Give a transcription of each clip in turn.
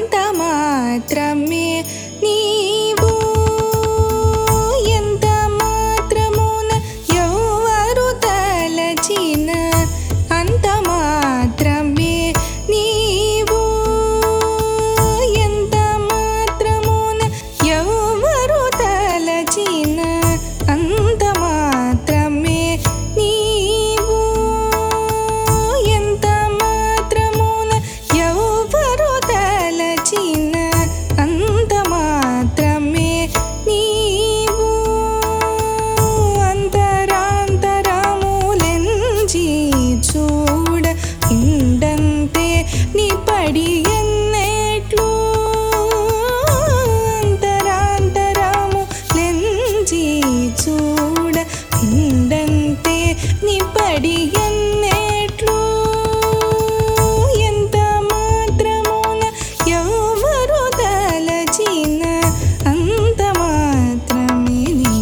అంత మాత్రమే నీవు ఎంత మాత్రమున ఎవరు తలచిన అంత మాత్రమే నీవు ఎంత మాత్రమున ఎవరు తలచిన అంత మాత్రమే నీవు ఎంత మాత్రమున ఎవరు తలచిన అంత మాత్రమే నీవు అంతరాంతరములెంచి చూడ ఇండంతే నీ పడి ఎన్నెట్లు అంతరాంతరములెంచి చూడ ఇండంతే నీ పడి ఎన్నెట్లు ఎంత మాత్రమున ఎవరు తలచిన అంత మాత్రమే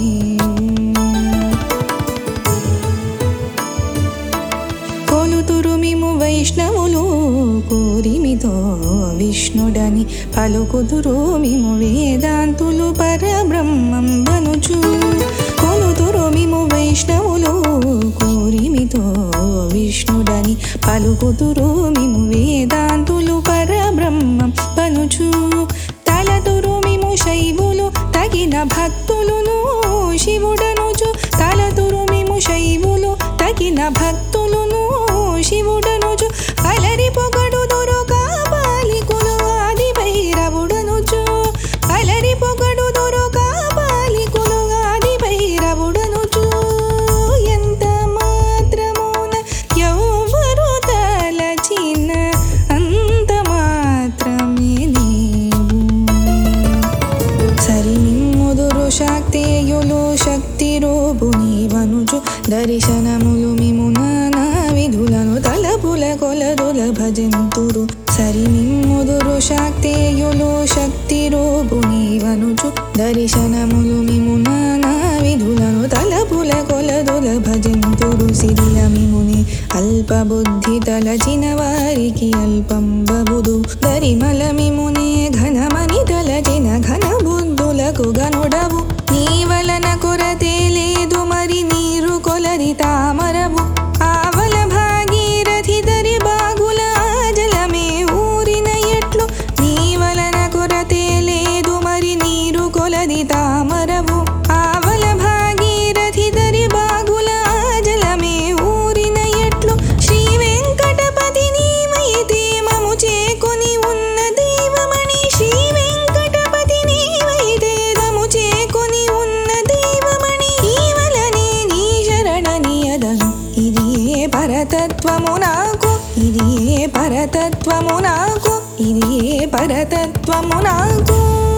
కొలుతురు మిము వైష్ణవులు కోరిమితో విష్ణుడని పలుకుతురు మిము వేదాంతులు పరబ్రహ్మం బనుచు కొలుతురు మిము వైష్ణవులు కోరిమితో విష్ణుడని పలుకుతురు మిము వేదాంతులు పరబ్రహ్మం బనుచు తలతురు మిము శైవులు తగిన భక్తులును శివుడనుచు తలతురు మిము శైవులు తగిన భక్తులును శివుడనుచు అలరి పొగడుదురు కాపాలికులు ఆది భైరవుడనుచు అలరి పొగడుదురు కాపాలికులు ఆది భైరవుడనుచు ఎంత మాత్రమున ఎవరు తలచిన అంత మాత్రమే నీవు సరి నిమ్ముదురు శాక్తేయులు శక్తి రూపు నీవనుచు దర్శనములు మిము నానా విధులను తలపుల కొలదుల భజంతురు సరి నిమ్ముదురు శాక్తేయులు శక్తి రూపు నీవనుచు దర్శనములు మిము నానా విధులను తలపుల కొలదుల భజంతురు సిరిల మిముని అల్పబుద్ధి తలచిన వారికి అల్పం బబుదు దరిమల మిమునే ఘనమని తలచిన ఘన బుద్ధులకు గనుడవు నీ వలన కొరతే లేదు మరి నీరు కొలది తామరవు ఆవల భాగీరథి దరి బాగుల జలమే ఊరిన ఎట్లు నీ వలన కొరతే లేదు మరి నీరు కొలది తామరవు ఆవల భాగీరథి దరి బాగుల జలమే ఊరిన ఎట్లు శ్రీ వెంకటపతి నీవైతే మము చేకొని ఉన్న దైవమణి శ్రీ వెంకటపతి నీవైతే మము చేకొని ఉన్న దైవమణి ఈవలనే నీ శరణనియదను ఇది ఏ పరతత్వము నాకు ఇది ఏ పరతత్వము నాకు ఇది ఏ పరతత్వము నాకు